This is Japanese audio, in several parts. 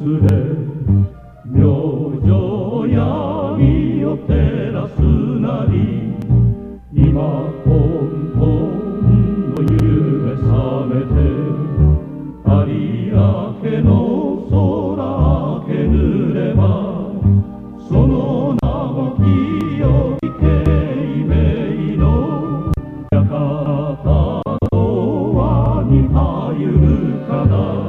れ明星闇を照らすなり今根本の夢覚めて有明の空明けぬればその名も清い慶明の館の輪に入るかな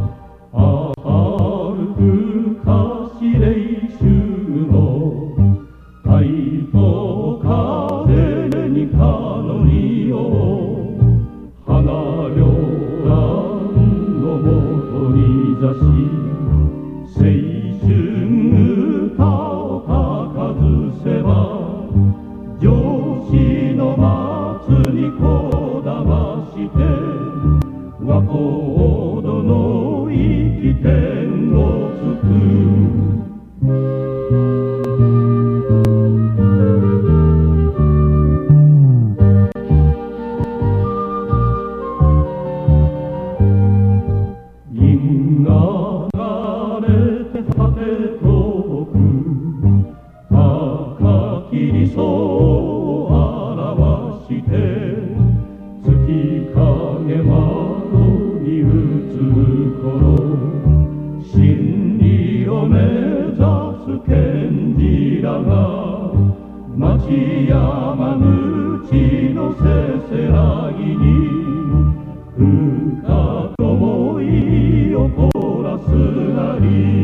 歩くかしれい衆の太鼓風にかのりを花両乱のもとに座し青春歌を高ずせば上司の松にこだまして和光の生き天をつく銀が流れて果て遠く高き理想を表して月影窓に映る頃真理を目指す賢治らが町山口のせせらぎに深く思いを凝らすなり